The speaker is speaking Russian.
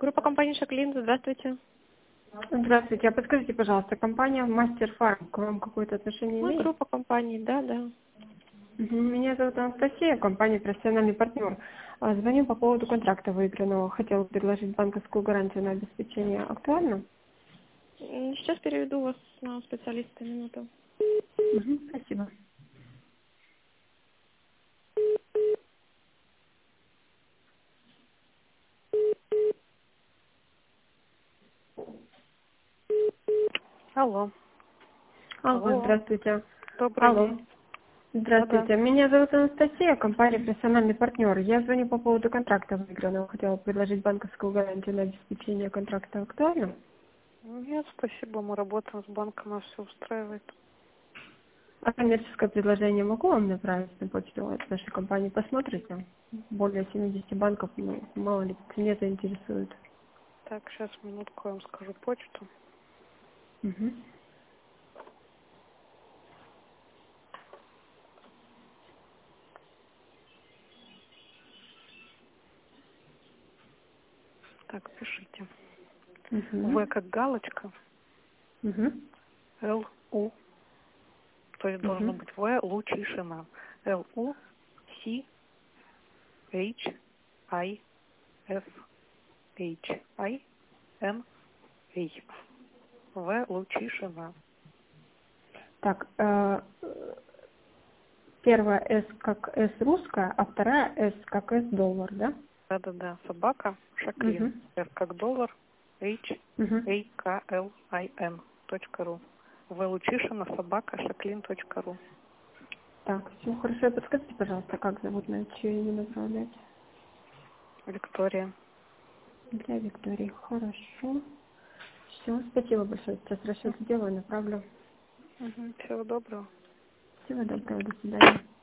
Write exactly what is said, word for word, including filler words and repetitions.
Группа компании Шаклин, здравствуйте. Здравствуйте. А подскажите, пожалуйста, компания Мастер Фарм к вам какое-то отношение Мы имеет? группа компаний, да, да. Мгм. Меня зовут Анастасия, компания «Профессиональный партнер». А, Звоню по поводу контракта выигранного. Хотела предложить банковскую гарантию на обеспечение. Актуально? М, Сейчас переведу вас на специалиста минуту. Мгм. Спасибо. Алло. Алло, Алло. здравствуйте. Добрый Алло. день. Да-да. Здравствуйте. Меня зовут Анастасия, компания «Профессиональный партнер». Я звоню по поводу контракта выигранного. Хотела предложить банковскую гарантию на обеспечение контракта. Актуально? Нет, спасибо, мы работаем с банком, нас все устраивает. А коммерческое предложение могу вам направить на почту от нашей компании? Посмотрите. Более семидесяти банков, ну, мало ли, цене заинтересует. Так, сейчас минутку я вам скажу почту. Мгм. Так, пишите. В Мгм. как галочка, Мгм. Л, У, то есть должно Мгм. быть В, Лучишина. Л, У, Си, H, I, F, H, I, N, A. В, Лучишина. Так, э, первая «С» как «С» русская, а вторая «С» как «С» доллар, да? Да-да-да, собака, Шаклин. Мгм. F как доллар, H, Мгм. A, K, L, I, N, точка ру. В Лучишина, собака, шаклин, точка ру. Так, все хорошо. Подскажите, пожалуйста, как зовут, на чье имя направлять? Виктория. Для Виктории. Хорошо. Все, спасибо большое. Сейчас расчет сделаю, направлю. Угу, всего доброго. Всего доброго, до свидания.